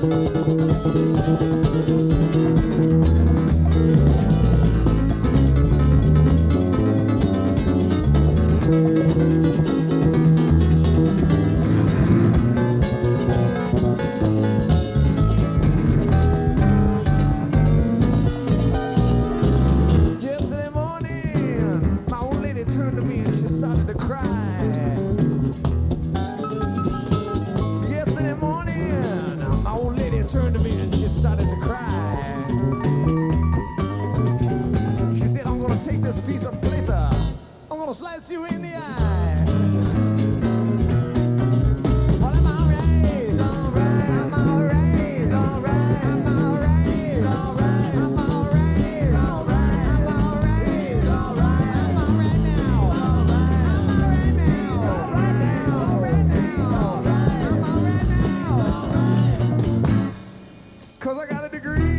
Yesterday morning, my old lady turned to me and she started to cry. Yesterday morning, my old lady turned to me and she started to cry. She said, I'm gonna take this piece of paper, I'm gonna slice you in the eye. Well, I'm alright, alright, I'm alright, alright, I'm alright, alright, I'm alright, alright, I'm alright, alright, I'm alright now, alright, I'm alright now, alright now, alright now, alright, I'm alright now, alright. 'Cause I got a degree.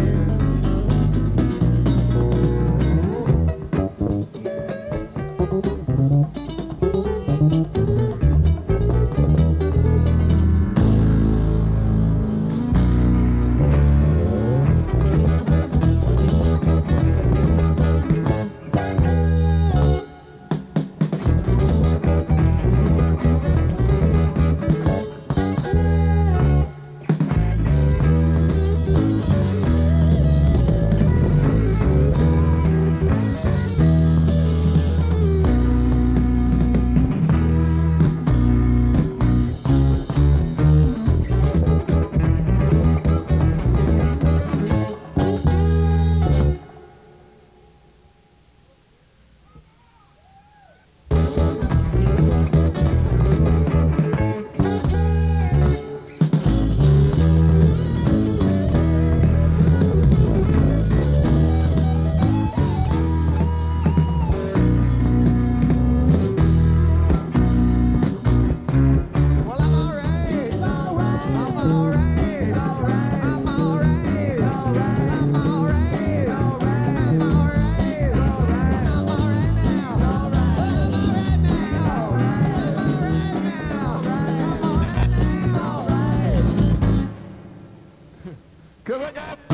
Well, I'm alright, alright, I'm alright, alright, I'm alright, alright, I'm alright, alright, I'm alright, alright, I'm alright now, alright, I'm alright now, alright, I'm alright now, alright, I'm alright now, alright. 'Cause I got